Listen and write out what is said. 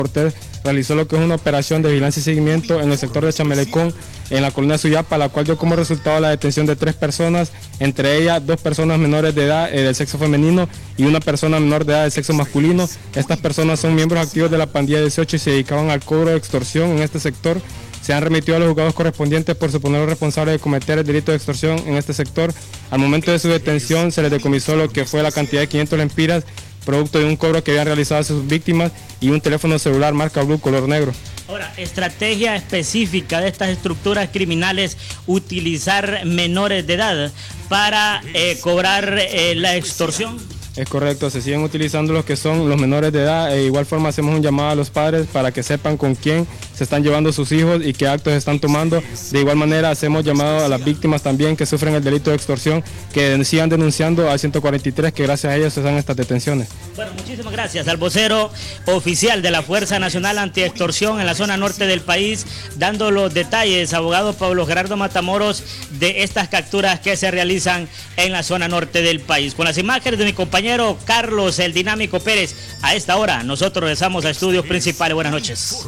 Cortés realizó lo que es una operación de vigilancia y seguimiento en el sector de Chamelecón, en la colina de Suyapa, la cual dio como resultado la detención de 3 personas, entre ellas 2 personas menores de edad del sexo femenino y una persona menor de edad del sexo masculino. Estas personas son miembros activos de la pandilla 18 y se dedicaban al cobro de extorsión en este sector. Se han remitido a los juzgados correspondientes por suponer responsables de cometer el delito de extorsión en este sector. Al momento de su detención se les decomisó lo que fue la cantidad de 500 lempiras, producto de un cobro que habían realizado a sus víctimas, y un teléfono celular marca Blue color negro. Ahora, estrategia específica de estas estructuras criminales, utilizar menores de edad para cobrar la extorsión. Es correcto, se siguen utilizando los que son los menores de edad. De igual forma hacemos un llamado a los padres para que sepan con quién se están llevando sus hijos y qué actos están tomando. De igual manera hacemos llamado a las víctimas también que sufren el delito de extorsión, que sigan denunciando al 143, que gracias a ellos se dan estas detenciones. Bueno, muchísimas gracias al vocero oficial de la Fuerza Nacional Antiextorsión en la zona norte del país, dando los detalles, abogado Pablo Gerardo Matamoros, de estas capturas que se realizan en la zona norte del país. Con las imágenes de mi compañero Carlos el Dinámico Pérez, a esta hora nosotros regresamos a estudios principales. Buenas noches.